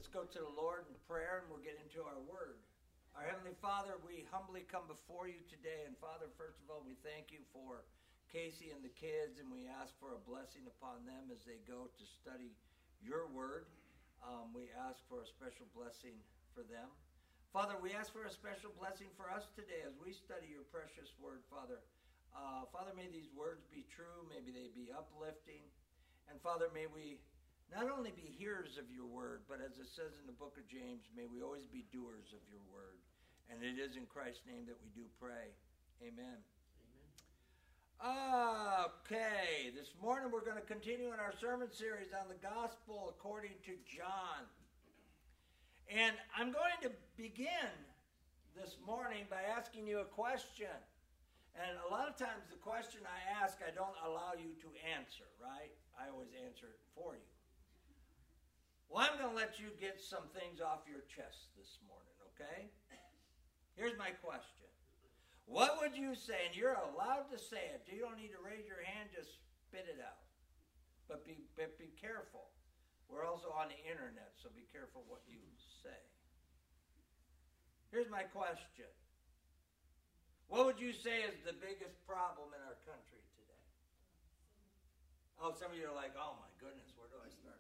Let's go to the Lord in prayer and we'll get into our word. Our Heavenly Father, we humbly come before you today. And Father, first of all, we thank you for Casey and the kids, and we ask for a blessing upon them as they go to study your word. We ask for a special blessing for them. Father, we ask for a special blessing for us today as we study your precious word, Father. Father, may these words be true. May they be uplifting. And Father, may we not only be hearers of your word, but as it says in the book of James, may we always be doers of your word. And it is in Christ's name that we do pray. Amen. Okay, this morning we're going to continue in our sermon series on the gospel according to John. And I'm going to begin this morning by asking you a question. And a lot of times the question I ask, I don't allow you to answer, right? I always answer it for you. Well, I'm going to let you get some things off your chest this morning, okay? Here's my question. What would you say? And you're allowed to say it. You don't need to raise your hand, just spit it out. But be careful. We're also on the internet, so be careful what you say. Here's my question. What would you say is the biggest problem in our country today? Oh, some of you are like, oh my goodness, where do I start?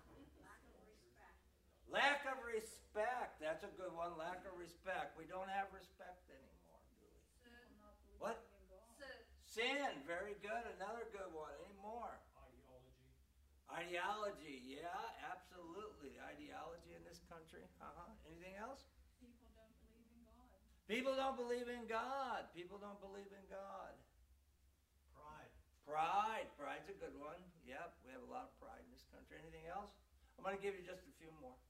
Lack of respect. That's a good one. Lack of respect. We don't have respect anymore, do we? Sin. What? Sin. Very good. Another good one. Any more? Ideology. Yeah, absolutely. Ideology in this country. Anything else? People don't believe in God. People don't believe in God. Pride. Pride's a good one. Yep, we have a lot of pride in this country. Anything else? I'm going to give you just a few more.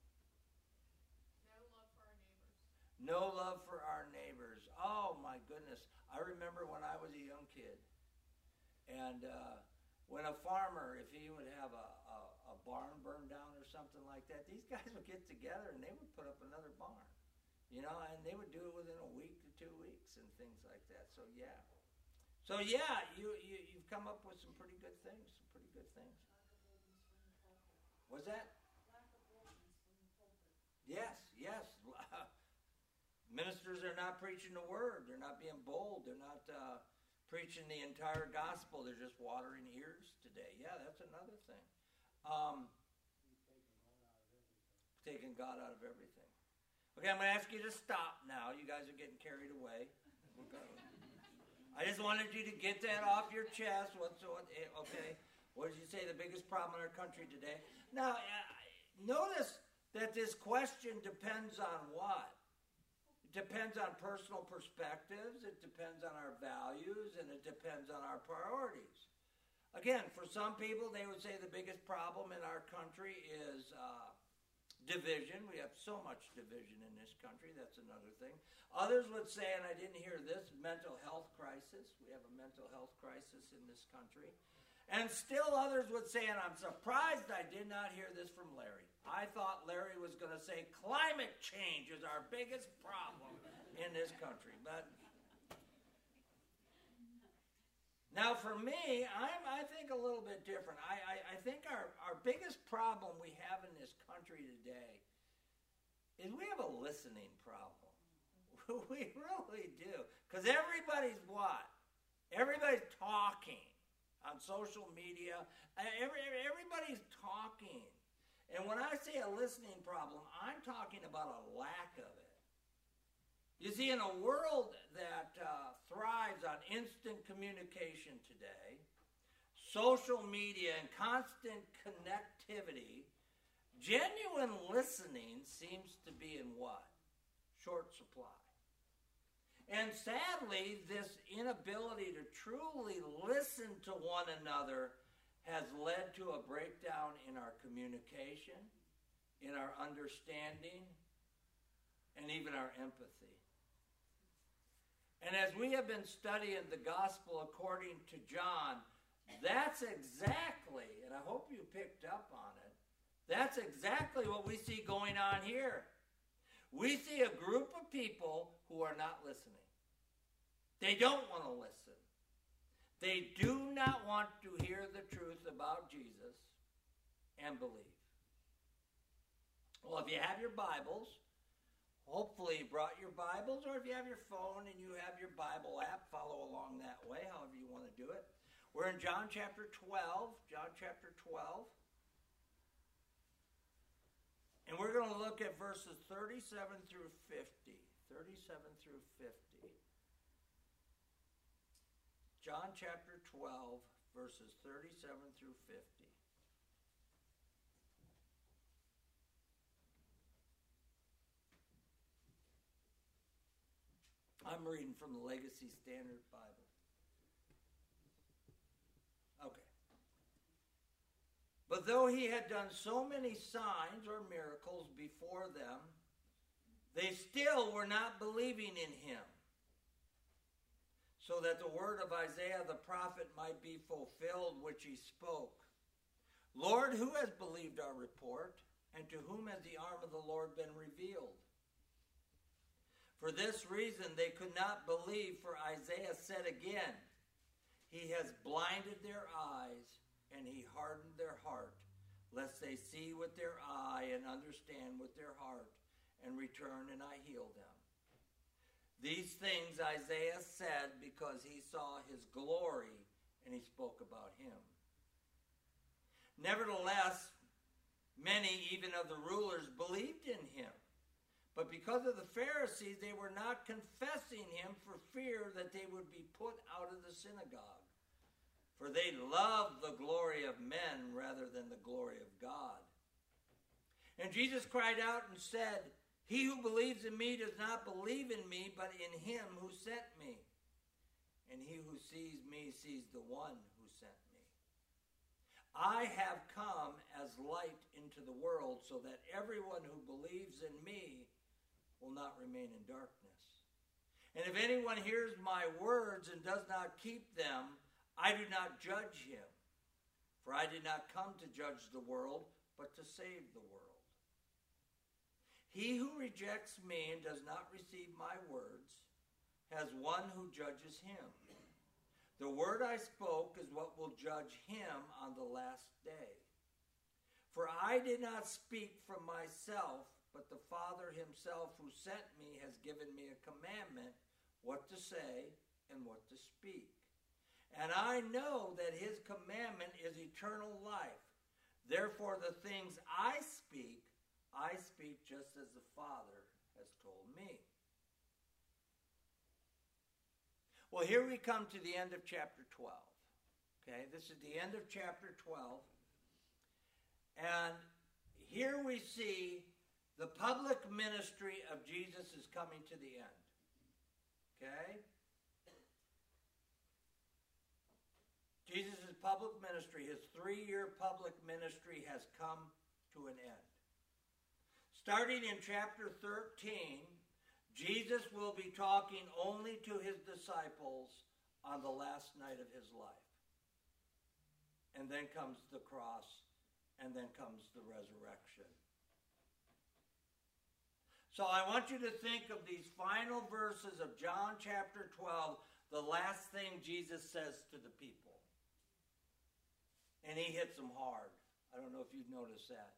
No love for our neighbors. Oh, my goodness. I remember when I was a young kid. And when a farmer, if he would have a barn burned down or something like that, these guys would get together and they would put up another barn. You know, and they would do it within a week to 2 weeks and things like that. So, yeah. You've come up with some pretty good things. What's that? Yes. Ministers are not preaching the word. They're not being bold. They're not preaching the entire gospel. They're just watering ears today. Yeah, that's another thing. Taking God out of everything. Okay, I'm going to ask you to stop now. You guys are getting carried away. I just wanted you to get that off your chest. Okay, what did you say? The biggest problem in our country today. Now, notice that this question depends on what? It depends on personal perspectives, it depends on our values, and it depends on our priorities. Again, for some people, they would say the biggest problem in our country is division. We have so much division in this country. That's another thing. Others would say, and I didn't hear this, mental health crisis. We have a mental health crisis in this country. And still others would say, and I'm surprised I did not hear this from Larry. I thought Larry was going to say climate change is our biggest problem in this country. But now for me, I think a little bit different. I think our biggest problem we have in this country today is we have a listening problem. We really do. Because everybody's what? Everybody's talking on social media. Everybody's talking. And when I say a listening problem, I'm talking about a lack of it. You see, in a world that thrives on instant communication today, social media, and constant connectivity, genuine listening seems to be in what? Short supply. And sadly, this inability to truly listen to one another has led to a breakdown in our communication, in our understanding, and even our empathy. And as we have been studying the gospel according to John, that's exactly, and I hope you picked up on it, that's exactly what we see going on here. We see a group of people who are not listening. They don't want to listen. They do not want to hear the truth about Jesus and believe. Well, if if you have your Bibles, hopefully you brought your Bibles, or if you have your phone and you have your Bible app, follow along that way, however you want to do it. We're in John chapter 12. John chapter 12. And we're going to look at verses 37 through 50. 37 through 50. John chapter 12, verses 37 through 50. I'm reading from the Legacy Standard Bible. Okay. But though he had done so many signs or miracles before them, they still were not believing in him, so that the word of Isaiah the prophet might be fulfilled, which he spoke. Lord, who has believed our report, and to whom has the arm of the Lord been revealed? For this reason they could not believe, for Isaiah said again, he has blinded their eyes, and he hardened their heart, lest they see with their eye and understand with their heart, and return, and I heal them. These things Isaiah said because he saw his glory, and he spoke about him. Nevertheless, many even of the rulers believed in him. But because of the Pharisees, they were not confessing him for fear that they would be put out of the synagogue. For they loved the glory of men rather than the glory of God. And Jesus cried out and said, he who believes in me does not believe in me, but in him who sent me. And he who sees me sees the one who sent me. I have come as light into the world, so that everyone who believes in me will not remain in darkness. And if anyone hears my words and does not keep them, I do not judge him. For I did not come to judge the world, but to save the world. He who rejects me and does not receive my words has one who judges him. The word I spoke is what will judge him on the last day. For I did not speak from myself, but the Father himself who sent me has given me a commandment what to say and what to speak. And I know that his commandment is eternal life. Therefore the things I speak just as the Father has told me. Well, here we come to the end of chapter 12. Okay, this is the end of chapter 12. And here we see the public ministry of Jesus is coming to the end. Okay? Jesus' public ministry, his 3-year public ministry has come to an end. Starting in chapter 13, Jesus will be talking only to his disciples on the last night of his life. And then comes the cross, and then comes the resurrection. So I want you to think of these final verses of John chapter 12, the last thing Jesus says to the people. And he hits them hard. I don't know if you've noticed that.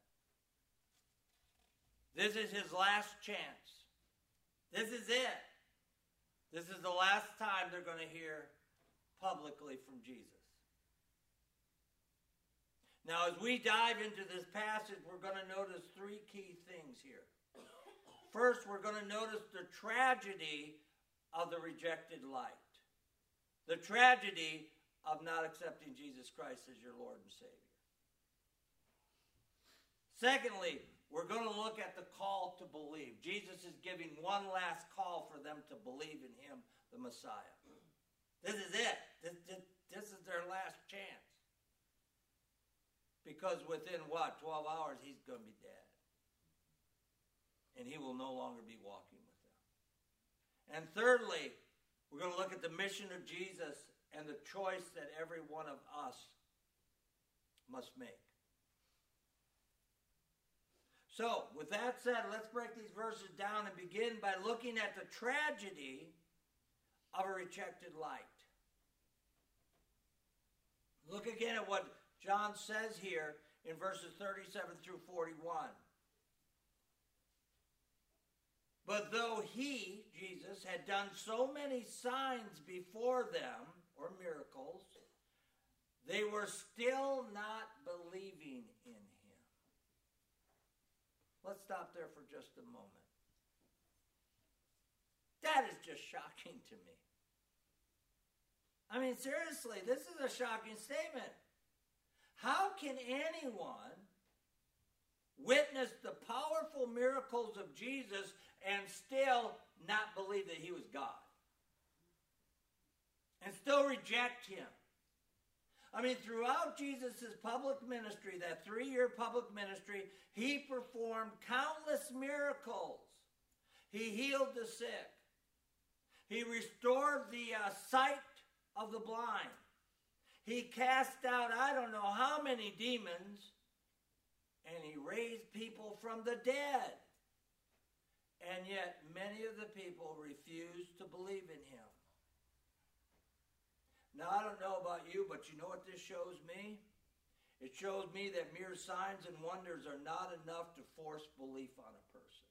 This is his last chance. This is it. This is the last time they're going to hear publicly from Jesus. Now, as we dive into this passage, we're going to notice 3 key things here. First, we're going to notice the tragedy of the rejected light. The tragedy of not accepting Jesus Christ as your Lord and Savior. Secondly, we're going to look at the call to believe. Jesus is giving one last call for them to believe in him, the Messiah. This is it. This is their last chance. Because within 12 hours, he's going to be dead. And he will no longer be walking with them. And thirdly, we're going to look at the mission of Jesus and the choice that every one of us must make. So, with that said, let's break these verses down and begin by looking at the tragedy of a rejected light. Look again at what John says here in verses 37 through 41. But though he, Jesus, had done so many signs before them, or miracles, they were still not believing in him. Let's stop there for just a moment. That is just shocking to me. I mean, seriously, this is a shocking statement. How can anyone witness the powerful miracles of Jesus and still not believe that he was God? And still reject him? I mean, throughout Jesus' public ministry, that 3-year public ministry, he performed countless miracles. He healed the sick. He restored the sight of the blind. He cast out I don't know how many demons, and he raised people from the dead. And yet many of the people refused to believe in him. Now, I don't know about you, but you know what this shows me? It shows me that mere signs and wonders are not enough to force belief on a person.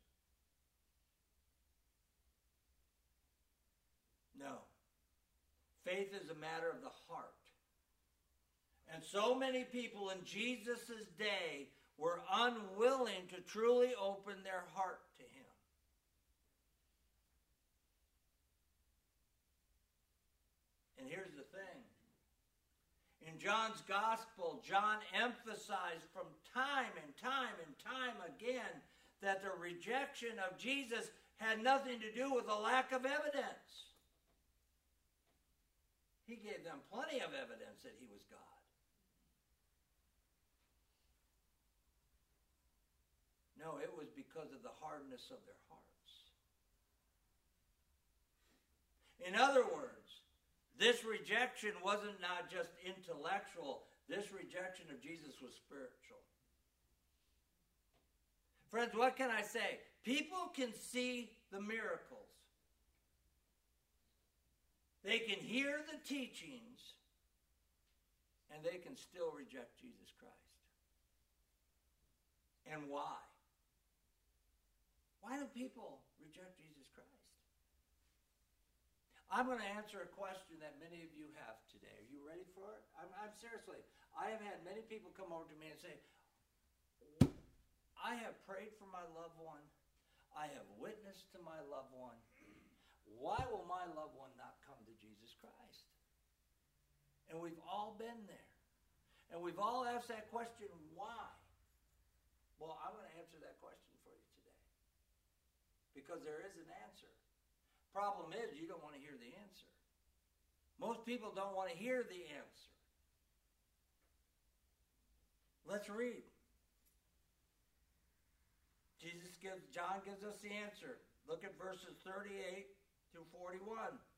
No. Faith is a matter of the heart. And so many people in Jesus' day were unwilling to truly open their heart to him. And here's the thing. In John's gospel, John emphasized from time and time and time again that the rejection of Jesus had nothing to do with a lack of evidence. He gave them plenty of evidence that he was God. No, it was because of the hardness of their hearts. In other words, this rejection wasn't not just intellectual. This rejection of Jesus was spiritual. Friends, what can I say? People can see the miracles. They can hear the teachings, and they can still reject Jesus Christ. And why? Why do people reject Jesus Christ? I'm going to answer a question that many of you have today. Are you ready for it? I'm seriously. I have had many people come over to me and say, I have prayed for my loved one. I have witnessed to my loved one. Why will my loved one not come to Jesus Christ? And we've all been there. And we've all asked that question, why? Well, I'm going to answer that question for you today. Because there is an answer. Problem is, you don't want to hear the answer. Most people don't want to hear the answer. Let's read. John gives us the answer. Look at verses 38 through 41.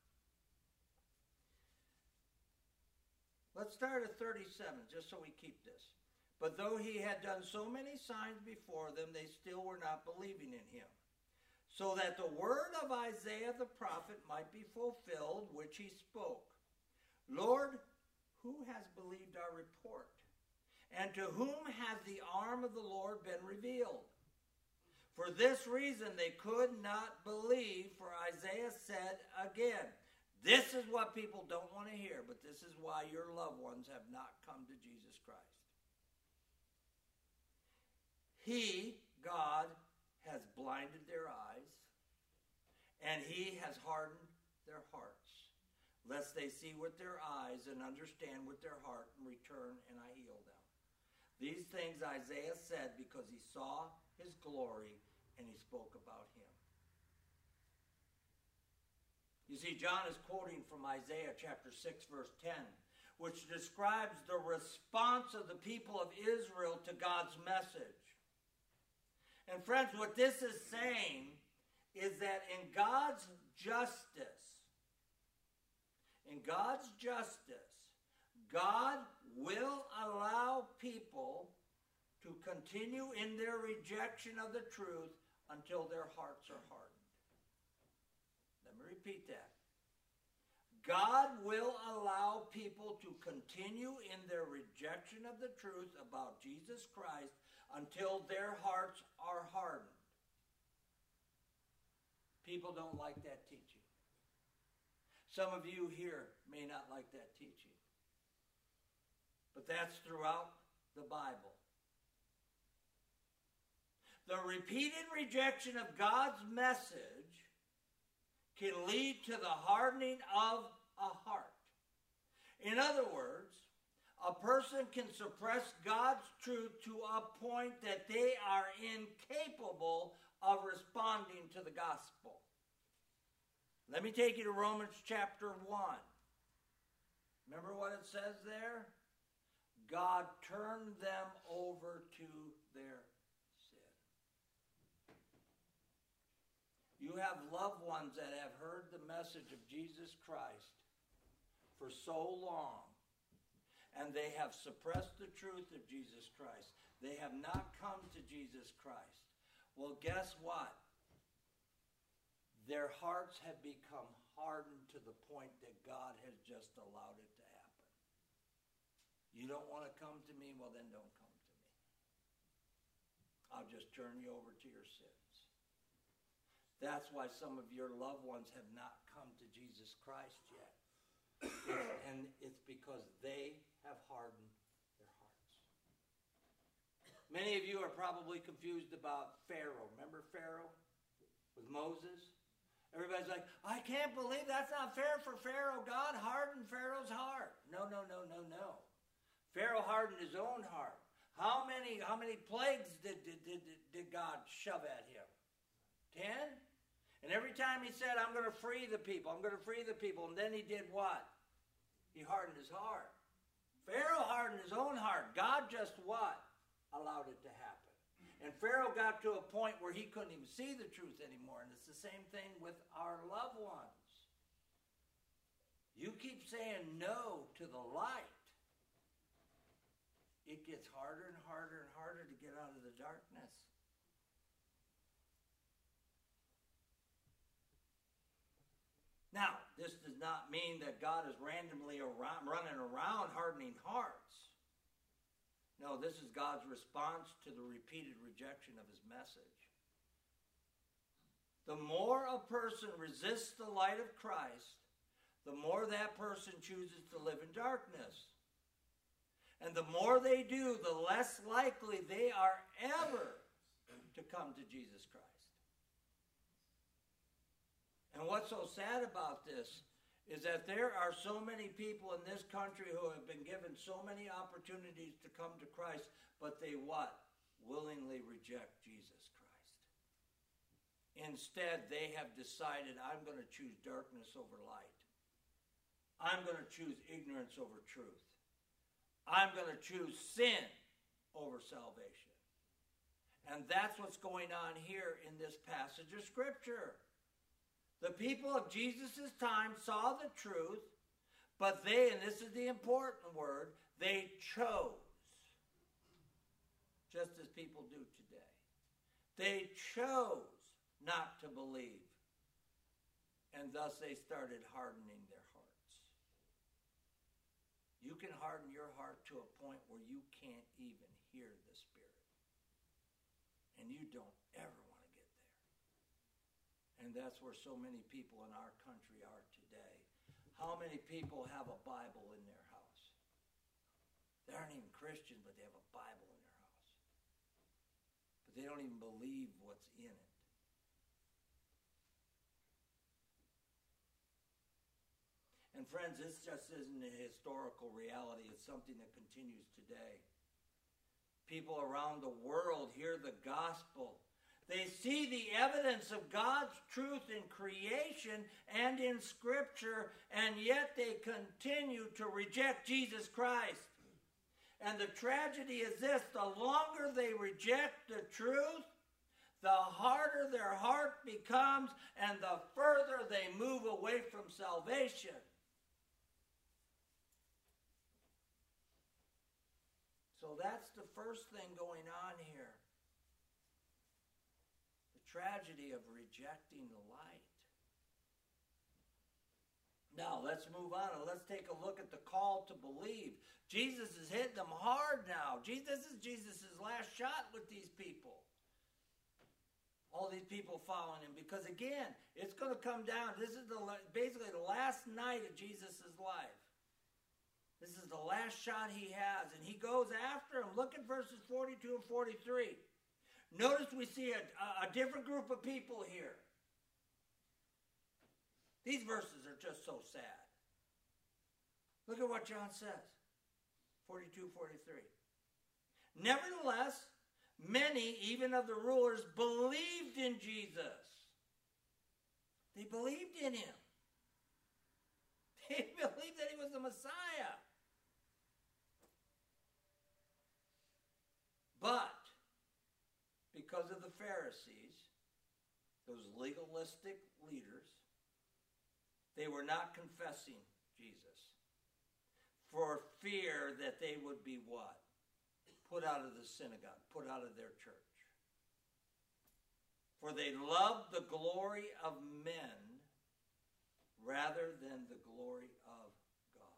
Let's start at 37, just so we keep this. But though he had done so many signs before them, they still were not believing in him. So that the word of Isaiah the prophet might be fulfilled, which he spoke. Lord, who has believed our report? And to whom has the arm of the Lord been revealed? For this reason they could not believe, for Isaiah said again, this is what people don't want to hear, but this is why your loved ones have not come to Jesus Christ. He, God, has blinded their eyes, and he has hardened their hearts, lest they see with their eyes and understand with their heart and return, and I heal them. These things Isaiah said because he saw his glory and he spoke about him. You see, John is quoting from Isaiah chapter 6, verse 10, which describes the response of the people of Israel to God's message. And friends, what this is saying is that in God's justice, God will allow people to continue in their rejection of the truth until their hearts are hardened. Let me repeat that. God will allow people to continue in their rejection of the truth about Jesus Christ until their hearts are hardened. People don't like that teaching. Some of you here may not like that teaching. But that's throughout the Bible. The repeated rejection of God's message can lead to the hardening of a heart. In other words, a person can suppress God's truth to a point that they are incapable of responding to the gospel. Let me take you to Romans chapter 1. Remember what it says there? God turned them over to their sin. You have loved ones that have heard the message of Jesus Christ for so long, and they have suppressed the truth of Jesus Christ. They have not come to Jesus Christ. Well, guess what? Their hearts have become hardened to the point that God has just allowed it to happen. You don't want to come to me? Well, then don't come to me. I'll just turn you over to your sins. That's why some of your loved ones have not come to Jesus Christ yet. And it's because they have hardened their hearts. Many of you are probably confused about Pharaoh. Remember Pharaoh with Moses? Everybody's like, I can't believe that's not fair for Pharaoh. God hardened Pharaoh's heart. No. Pharaoh hardened his own heart. How many plagues did God shove at him? 10? And every time he said, I'm going to free the people, and then he did what? He hardened his heart. Pharaoh hardened his own heart. God just what? Allowed it to happen. And Pharaoh got to a point where he couldn't even see the truth anymore. And it's the same thing with our loved ones. You keep saying no to the light. It gets harder and harder and harder to get out of the darkness. Now, this does not mean that God is randomly running around hardening hearts. No, this is God's response to the repeated rejection of his message. The more a person resists the light of Christ, the more that person chooses to live in darkness. And the more they do, the less likely they are ever to come to Jesus Christ. And what's so sad about this is that there are so many people in this country who have been given so many opportunities to come to Christ, but they what? Willingly reject Jesus Christ. Instead, they have decided, I'm going to choose darkness over light. I'm going to choose ignorance over truth. I'm going to choose sin over salvation. And that's what's going on here in this passage of Scripture. The people of Jesus' time saw the truth, but they, and this is the important word, they chose. Just as people do today. They chose not to believe. And thus they started hardening their hearts. You can harden your heart to a point where you can't even hear the Spirit. And you don't ever want to get there. And that's where so many people in our country are today. How many people have a Bible in their house? They aren't even Christian, but they have a Bible in their house. But they don't even believe what's in it. And friends, this just isn't a historical reality. It's something that continues today. People around the world hear the gospel. They see the evidence of God's truth in creation and in Scripture, and yet they continue to reject Jesus Christ. And the tragedy is this: the longer they reject the truth, the harder their heart becomes, and the further they move away from salvation. So that's the first thing going on here. The tragedy of rejecting the light. Now, let's move on and let's take a look at the call to believe. Jesus is hitting them hard now. This is Jesus' last shot with these people. All these people following him. Because again, it's going to come down. This is basically the last night of Jesus' life. This is the last shot he has. And he goes after him. Look at verses 42 and 43. Notice we see a different group of people here. These verses are just so sad. Look at what John says. 42, 43. Nevertheless, many, even of the rulers, believed in Jesus. They believed in him. They believed that he was the Messiah. But because of the Pharisees, those legalistic leaders, they were not confessing Jesus for fear that they would be what? Put out of the synagogue, put out of their church. For they loved the glory of men rather than the glory of God.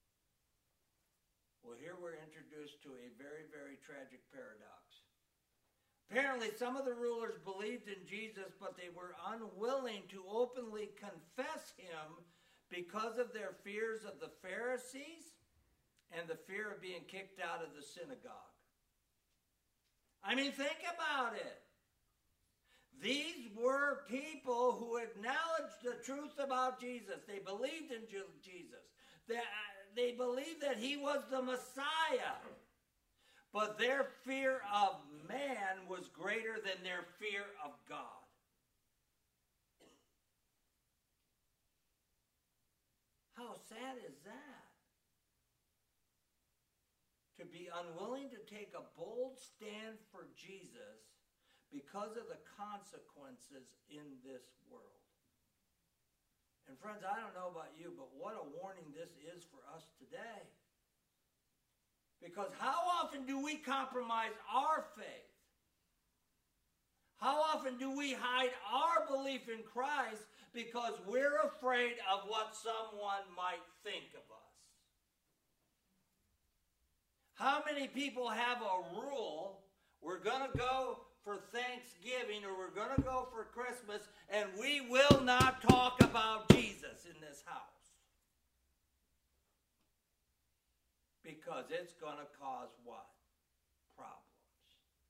Well, here we're introduced to a very, very tragic paradox. Apparently, some of the rulers believed in Jesus, but they were unwilling to openly confess him because of their fears of the Pharisees and the fear of being kicked out of the synagogue. I mean, think about it. These were people who acknowledged the truth about Jesus. They believed in Jesus. They believed that he was the Messiah. But their fear of man was greater than their fear of God. How sad is that? To be unwilling to take a bold stand for Jesus because of the consequences in this world. And friends, I don't know about you, but what a warning this is for us today. Because how often do we compromise our faith? How often do we hide our belief in Christ because we're afraid of what someone might think of us? How many people have a rule, we're going to go for Thanksgiving or we're going to go for Christmas, and we will not talk about Jesus in this house? Because it's going to cause what? Problems.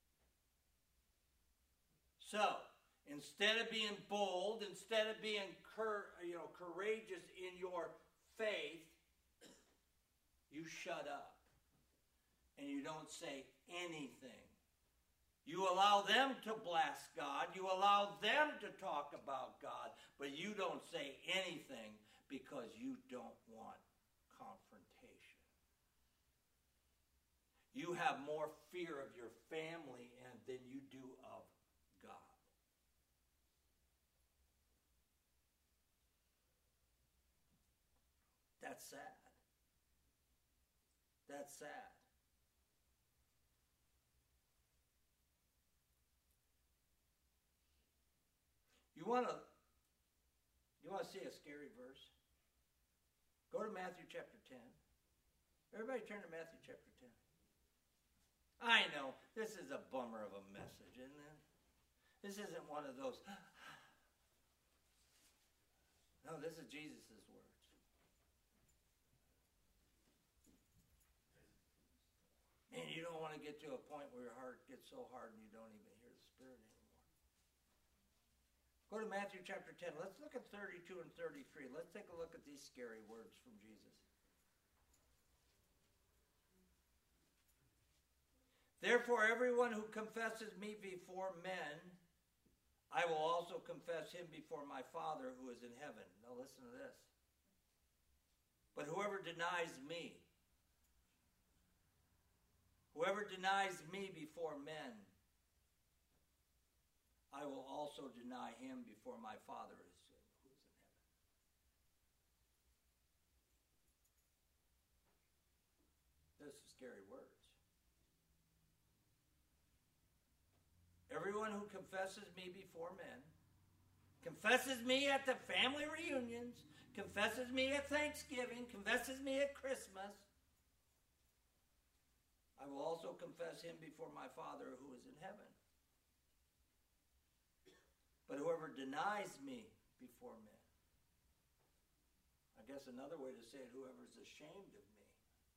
So, instead of being bold, instead of being courageous in your faith, you shut up. And you don't say anything. You allow them to blast God. You allow them to talk about God. But you don't say anything because you don't want confrontation. You have more fear of your family than you do of God. That's sad. That's sad. You want to see a scary verse? Go to Matthew chapter 10. Everybody turn to Matthew chapter 10. I know, this is a bummer of a message, isn't it? This isn't one of those. No, this is Jesus' words. Man, you don't want to get to a point where your heart gets so hard and you don't even hear the Spirit anymore. Go to Matthew chapter 10. Let's look at 32 and 33. Let's take a look at these scary words from Jesus. Therefore, everyone who confesses me before men, I will also confess him before my Father who is in heaven. Now listen to this. But whoever denies me before men, I will also deny him before my Father who is in heaven. Those are scary words. Everyone who confesses me before men, confesses me at the family reunions, confesses me at Thanksgiving, confesses me at Christmas, I will also confess him before my Father who is in heaven. But whoever denies me before men. I guess another way to say it, whoever is ashamed of me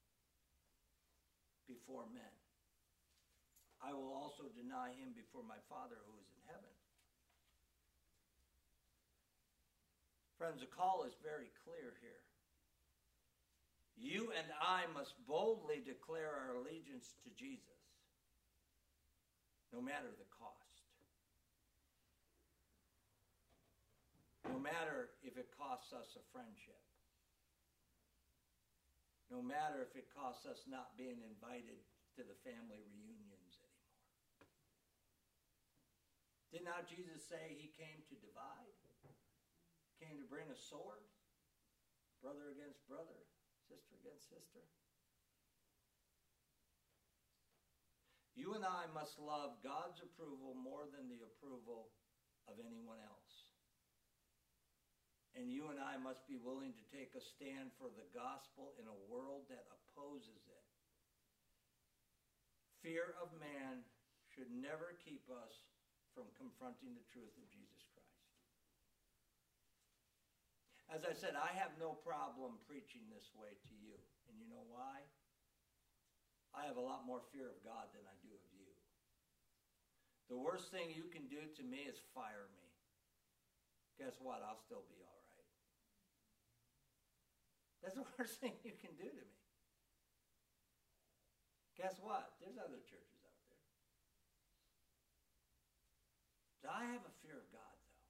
before men, I will also deny him before my Father who is in heaven. Friends, the call is very clear here. You and I must boldly declare our allegiance to Jesus, no matter the cost. No matter if it costs us a friendship. No matter if it costs us not being invited to the family reunions anymore. Did not Jesus say he came to divide? Came to bring a sword? Brother against brother? Sister against sister? You and I must love God's approval more than the approval of anyone else. And you and I must be willing to take a stand for the gospel in a world that opposes it. Fear of man should never keep us from confronting the truth of Jesus Christ. As I said, I have no problem preaching this way to you. And you know why? I have a lot more fear of God than I do of you. The worst thing you can do to me is fire me. Guess what? I'll still be all right. That's the worst thing you can do to me. Guess what? There's other churches out there. So I have a fear of God, though.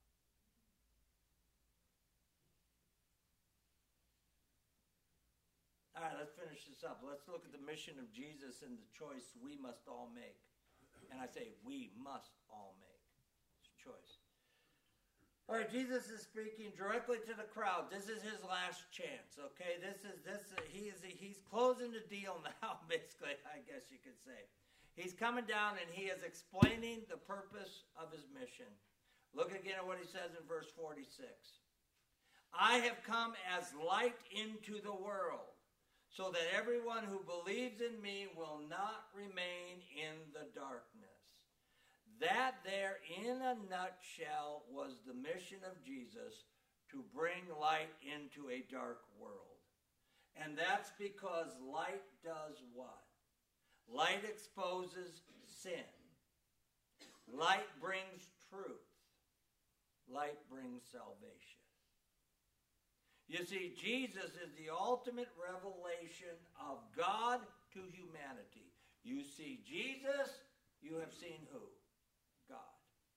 All right, let's finish this up. Let's look at the mission of Jesus and the choice we must all make. And I say we must all make. It's a choice. All right, Jesus is speaking directly to the crowd. This is his last chance, okay? He's closing the deal now, basically, I guess you could say. He's coming down and he is explaining the purpose of his mission. Look again at what he says in verse 46. I have come as light into the world, so that everyone who believes in me will not remain in the darkness. That there, in a nutshell, was the mission of Jesus, to bring light into a dark world. And that's because light does what? Light exposes sin. Light brings truth. Light brings salvation. You see, Jesus is the ultimate revelation of God to humanity. You see Jesus, you have seen who? God.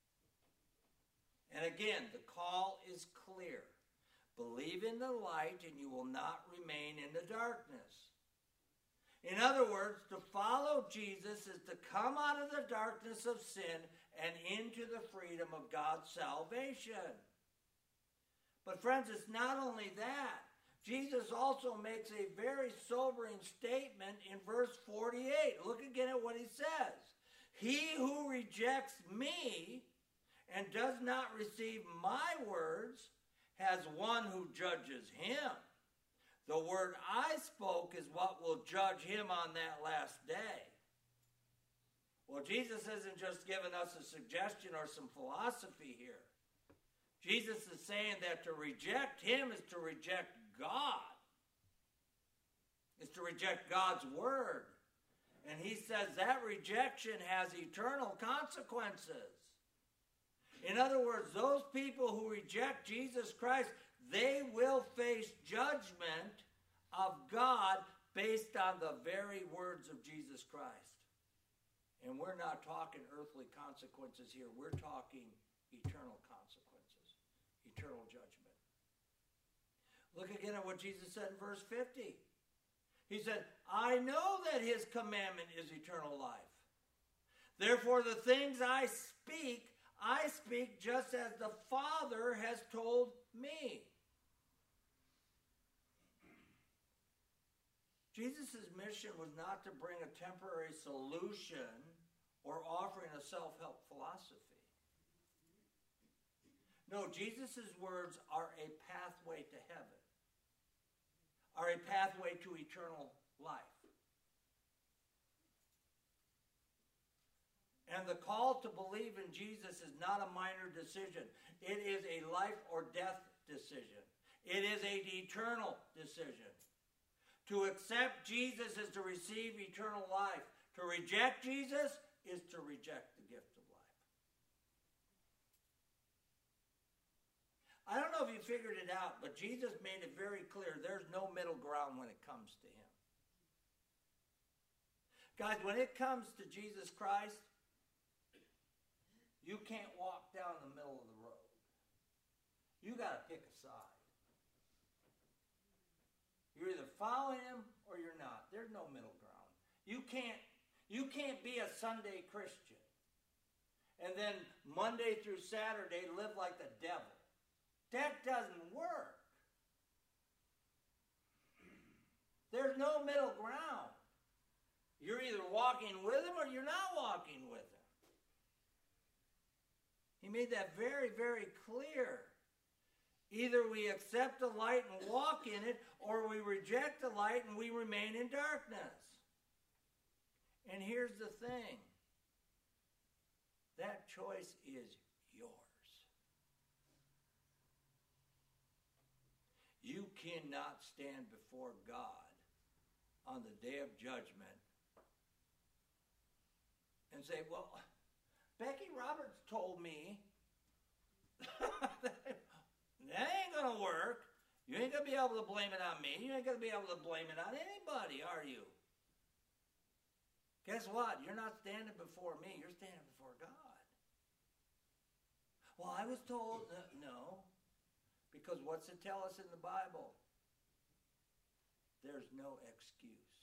And again, the call is clear. Believe in the light and you will not remain in the darkness. In other words, to follow Jesus is to come out of the darkness of sin and into the freedom of God's salvation. But friends, it's not only that. Jesus also makes a very sobering statement in verse 48. Look again at what he says. He who rejects me and does not receive my words has one who judges him. The word I spoke is what will judge him on that last day. Well, Jesus isn't just giving us a suggestion or some philosophy here. Jesus is saying that to reject him is to reject God. It's to reject God's word. And he says that rejection has eternal consequences. In other words, those people who reject Jesus Christ, they will face judgment of God based on the very words of Jesus Christ. And we're not talking earthly consequences here. We're talking eternal consequences, eternal judgment. Look again at what Jesus said in verse 50. He said, I know that his commandment is eternal life. Therefore, the things I speak just as the Father has told me. Jesus' mission was not to bring a temporary solution or offering a self-help philosophy. No, Jesus' words are a pathway to heaven, are a pathway to eternal life. And the call to believe in Jesus is not a minor decision. It is a life or death decision. It is an eternal decision. To accept Jesus is to receive eternal life. To reject Jesus is to reject the gift of life. I don't know if you figured it out, but Jesus made it very clear there's no middle ground when it comes to him. Guys, when it comes to Jesus Christ, you can't walk down the middle of the road. You got to pick a side. You're either following him or you're not. There's no middle ground. You can't be a Sunday Christian and then Monday through Saturday live like the devil. That doesn't work. There's no middle ground. You're either walking with him or you're not walking with him. He made that very, very clear. Either we accept the light and walk in it, or we reject the light and we remain in darkness. And here's the thing. That choice is yours. You cannot stand before God on the day of judgment and say, well, Becky Roberts told me that ain't going to work. You ain't going to be able to blame it on me. You ain't going to be able to blame it on anybody, are you? Guess what? You're not standing before me. You're standing before God. Well, I was told, no. Because what's it tell us in the Bible? There's no excuse.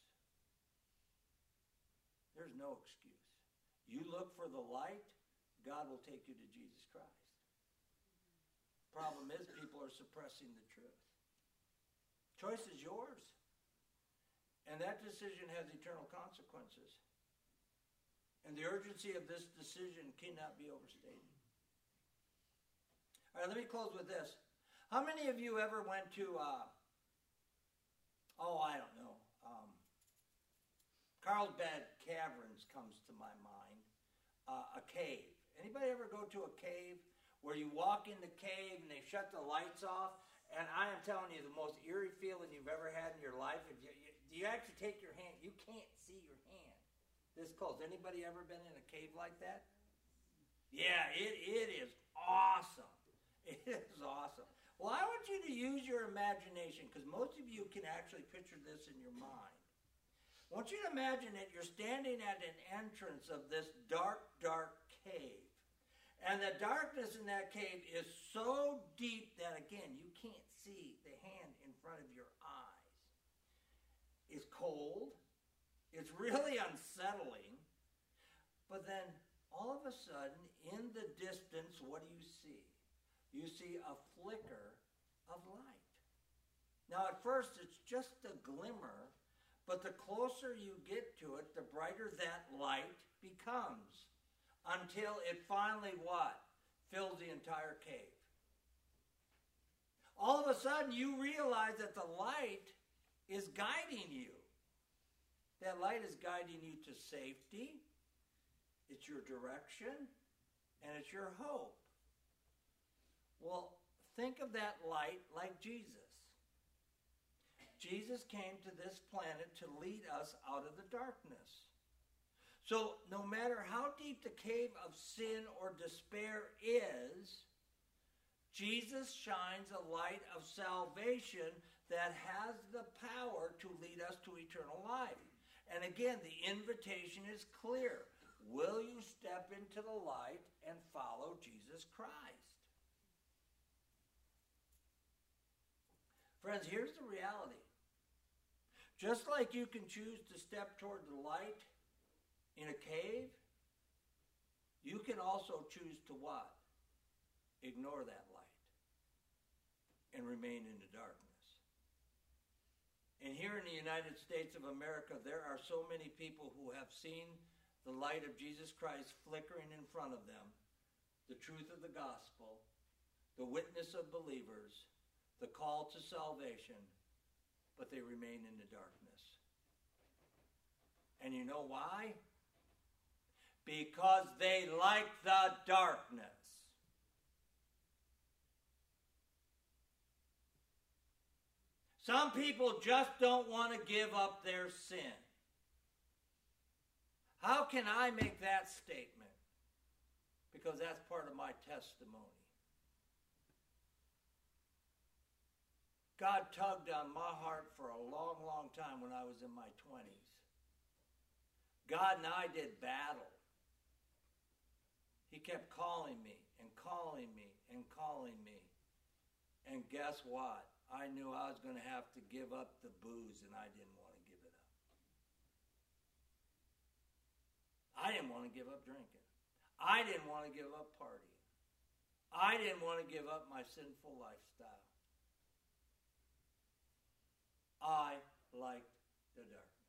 There's no excuse. You look for the light, God will take you to Jesus Christ. Problem is, people are suppressing the truth. Choice is yours. And that decision has eternal consequences. And the urgency of this decision cannot be overstated. All right, let me close with this. How many of you ever went to, I don't know, Carlsbad Caverns comes to my mind. A cave. Anybody ever go to a cave where you walk in the cave and they shut the lights off? And I am telling you, the most eerie feeling you've ever had in your life. Do you actually take your hand? You can't see your hand this close. Anybody ever been in a cave like that? Yeah, it is awesome. It is awesome. Well, I want you to use your imagination, because most of you can actually picture this in your mind. I want you to imagine that you're standing at an entrance of this dark, dark cave. And the darkness in that cave is so deep that, again, you can't see the hand in front of your eyes. It's cold. It's really unsettling. But then, all of a sudden, in the distance, what do you see? You see a flicker of light. Now, at first, it's just a glimmer. But the closer you get to it, the brighter that light becomes. Until it finally what? Fills the entire cave. All of a sudden, you realize that the light is guiding you. That light is guiding you to safety. It's your direction. And it's your hope. Well, think of that light like Jesus. Jesus came to this planet to lead us out of the darkness. So no matter how deep the cave of sin or despair is, Jesus shines a light of salvation that has the power to lead us to eternal life. And again, the invitation is clear. Will you step into the light and follow Jesus Christ? Friends, here's the reality. Just like you can choose to step toward the light in a cave, you can also choose to what? Ignore that light and remain in the darkness. And here in the United States of America, there are so many people who have seen the light of Jesus Christ flickering in front of them, the truth of the gospel, the witness of believers, the call to salvation, but they remain in the darkness. And you know why? because they like the darkness. Some people just don't want to give up their sin. How can I make that statement? Because that's part of my testimony. God tugged on my heart for a long, long time when I was in my 20s. God and I did battle. He kept calling me and calling me and calling me. And guess what? I knew I was going to have to give up the booze, and I didn't want to give it up. I didn't want to give up drinking. I didn't want to give up partying. I didn't want to give up my sinful lifestyle. I liked the darkness.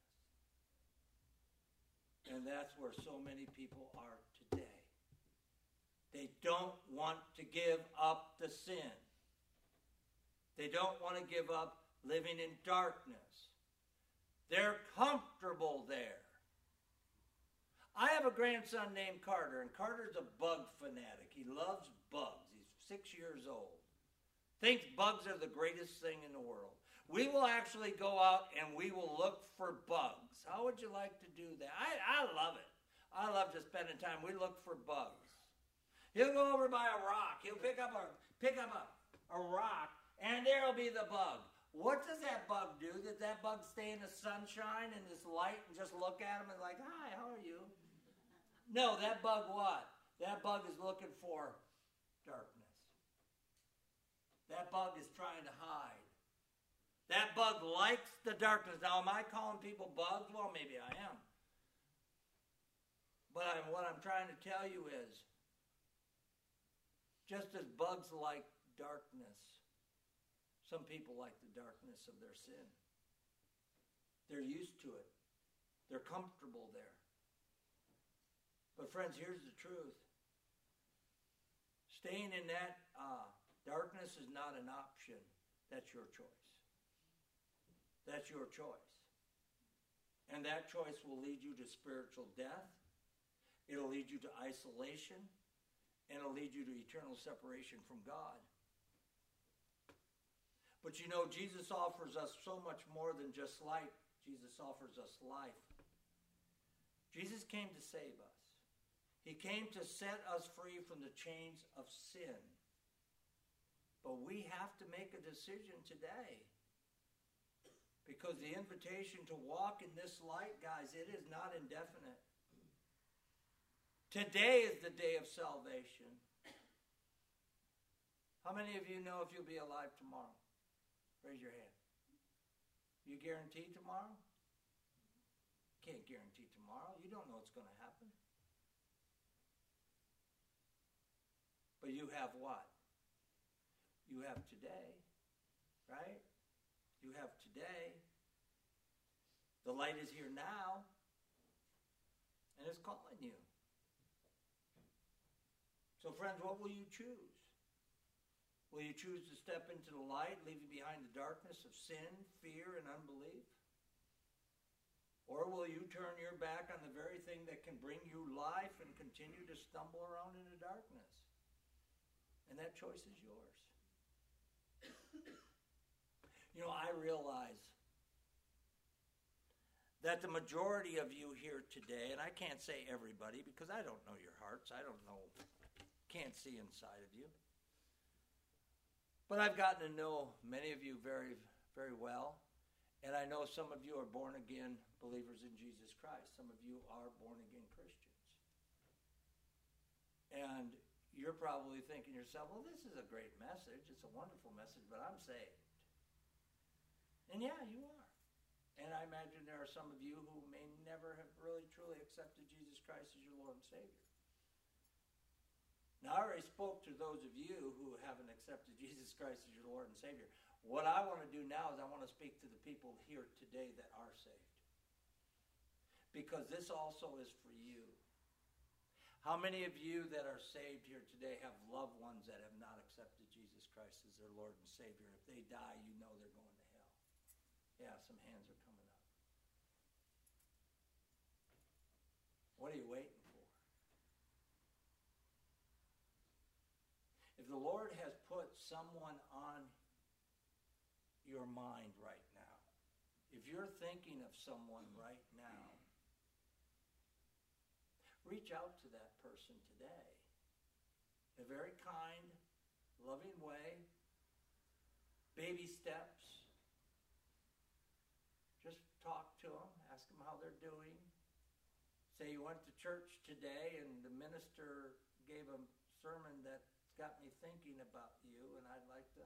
And that's where so many people are today. They don't want to give up the sin. They don't want to give up living in darkness. They're comfortable there. I have a grandson named Carter, and Carter's a bug fanatic. He loves bugs. He's 6 years old. Thinks bugs are the greatest thing in the world. We will actually go out and we will look for bugs. How would you like to do that? I love it. I love just spending time. We look for bugs. He'll go over by a rock. He'll pick up a rock, and there'll be the bug. What does that bug do? Does that bug stay in the sunshine and this light and just look at him and like, hi, how are you? No, that bug what? That bug is looking for darkness. That bug is trying to hide. That bug likes the darkness. Now, am I calling people bugs? Well, maybe I am. But what I'm trying to tell you is, just as bugs like darkness, some people like the darkness of their sin. They're used to it. They're comfortable there. But friends, here's the truth. Staying in that darkness is not an option. That's your choice. That's your choice. And that choice will lead you to spiritual death. It'll lead you to isolation. And it'll lead you to eternal separation from God. But you know, Jesus offers us so much more than just light. Jesus offers us life. Jesus came to save us. He came to set us free from the chains of sin. But we have to make a decision today. Because the invitation to walk in this light, guys, it is not indefinite. Today is the day of salvation. How many of you know if you'll be alive tomorrow? Raise your hand. You guarantee tomorrow? Can't guarantee tomorrow. You don't know what's going to happen. But you have what? You have today, right? You have today. The light is here now, and it's calling you. So friends, what will you choose? Will you choose to step into the light, leaving behind the darkness of sin, fear, and unbelief? Or will you turn your back on the very thing that can bring you life and continue to stumble around in the darkness? And that choice is yours. You know, I realize that the majority of you here today, and I can't say everybody because I don't know your hearts. I don't know, can't see inside of you. But I've gotten to know many of you very, very well. And I know some of you are born-again believers in Jesus Christ. Some of you are born-again Christians. And you're probably thinking to yourself, well, this is a great message. It's a wonderful message, but I'm saved. And yeah, you are. And I imagine there are some of you who may never have really, truly accepted Jesus Christ as your Lord and Savior. Now, I already spoke to those of you who haven't accepted Jesus Christ as your Lord and Savior. What I want to do now is I want to speak to the people here today that are saved. Because this also is for you. How many of you that are saved here today have loved ones that have not accepted Jesus Christ as their Lord and Savior? If they die, you know they're going to hell. Yeah, some hands are coming up. What are you waiting for? the Lord has put someone on your mind right now, if you're thinking of someone right now, reach out to that person today in a very kind, loving way, baby steps. Just talk to them, ask them how they're doing. Say you went to church today and the minister gave a sermon that's got me thinking about you, and I'd like to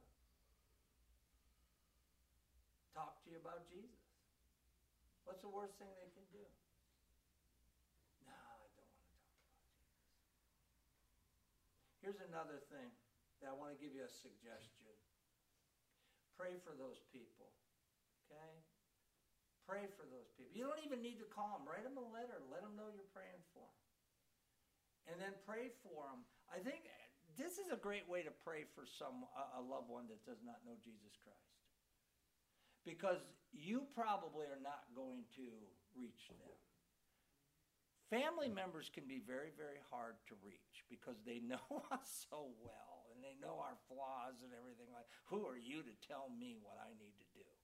talk to you about Jesus. What's the worst thing they can do? No, I don't want to talk about Jesus. Here's another thing that I want to give you a suggestion. Pray for those people, okay? Pray for those people. You don't even need to call them. Write them a letter. Let them know you're praying for them. And then pray for them. I think this is a great way to pray for a loved one that does not know Jesus Christ. Because you probably are not going to reach them. Family members can be very, very hard to reach because they know us so well and they know our flaws and everything like. Who are you to tell me what I need to do?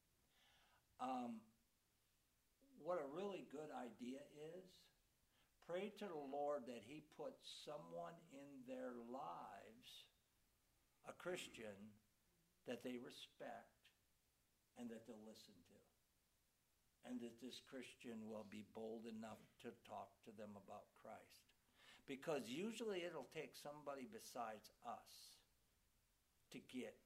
What a really good idea is, pray to the Lord that he puts someone in their lives, a Christian, that they respect and that they'll listen to. And that this Christian will be bold enough to talk to them about Christ. Because usually it'll take somebody besides us to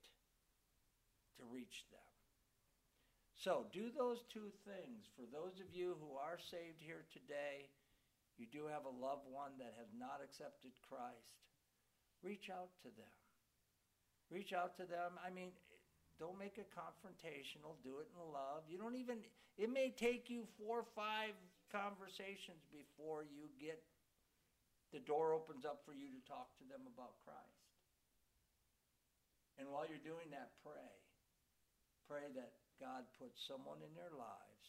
reach them. So do those two things. For those of you who are saved here today, you do have a loved one that has not accepted Christ, reach out to them. Reach out to them. I mean, don't make it confrontational. Do it in love. It may take you 4 or 5 conversations before the door opens up for you to talk to them about Christ. And while you're doing that, pray. Pray that God puts someone in their lives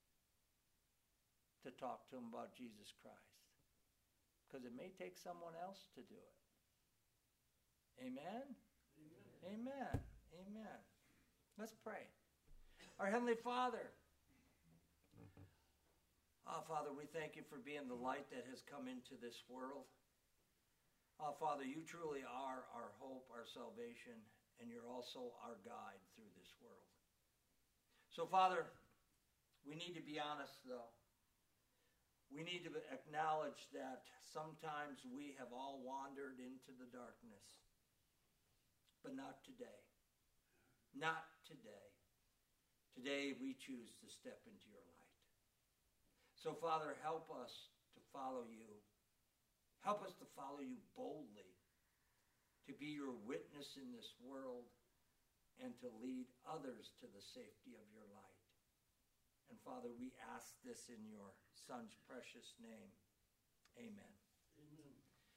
to talk to them about Jesus Christ. Because it may take someone else to do it. Amen? Amen. Amen. Let's pray. Our Heavenly Father. Father, we thank you for being the light that has come into this world. Father, you truly are our hope, our salvation, and you're also our guide through this world. So, Father, we need to be honest, though. We need to acknowledge that sometimes we have all wandered into the darkness. But not today. Not today. Today we choose to step into your light. So, Father, help us to follow you. Help us to follow you boldly, to be your witness in this world, and to lead others to the safety of your light. And, Father, we ask this in your Son's precious name. Amen.